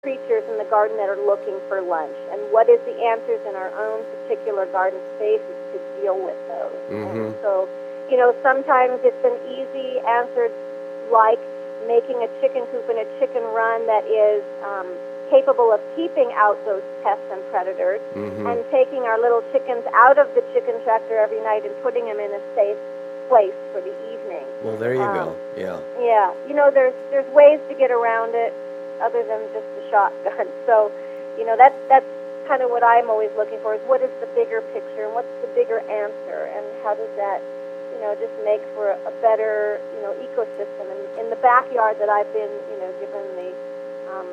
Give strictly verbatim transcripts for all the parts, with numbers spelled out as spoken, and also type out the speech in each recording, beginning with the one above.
creatures in the garden that are looking for lunch, and what is the answers in our own particular garden spaces to deal with those. Mm-hmm. And so, you know, sometimes it's an easy answer like making a chicken coop and a chicken run that is um, capable of keeping out those pests and predators, mm-hmm. and taking our little chickens out of the chicken tractor every night and putting them in a safe place for the evening. Well, there you um, go. Yeah. Yeah. You know, there's there's ways to get around it other than just the shotgun. So, you know, that's that's kind of what I'm always looking for, is what is the bigger picture and what's the bigger answer, and how does that, you know, just make for a, a better, you know, ecosystem in, in the backyard that I've been, you know, given the um,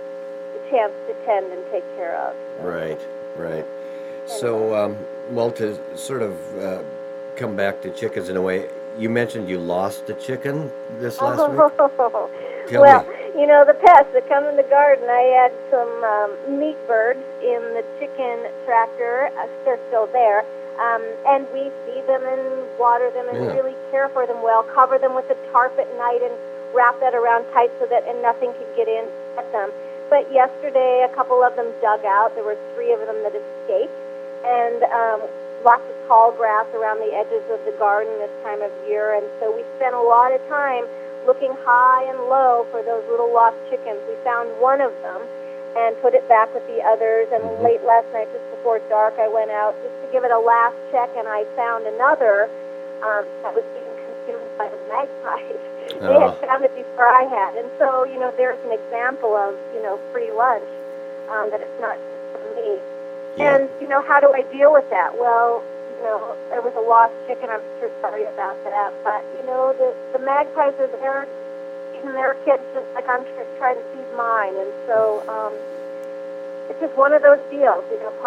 the chance to tend and take care of. So, right, right. anyway. So, um, well, to sort of uh, come back to chickens in a way, you mentioned you lost a chicken this last oh, week. Tell well, me. you know, the pests that come in the garden, I had some um, meat birds in the chicken tractor. Uh, they're still there. Um, and we feed them and water them and Yeah. really care for them well, cover them with a tarp at night and wrap that around tight so that and nothing could get in at them. But yesterday, a couple of them dug out. There were three of them that escaped. And um, lots of tall grass around the edges of the garden this time of year. And so we spent a lot of time looking high and low for those little lost chickens. We found one of them and put it back with the others. And mm-hmm. late last night, just before dark, I went out just to give it a last check, and I found another um, that was being consumed by the magpies. Oh. They had found it before I had. And so, you know, there's an example of, you know, free lunch, um, that it's not just for me. Yeah. And, you know, how do I deal with that? Well, you know, there was a lost chicken. I'm sure sorry about that. But, you know, the, the magpies are there feeding their kids just like I'm trying to feed mine. And so um, it's just one of those deals, you know.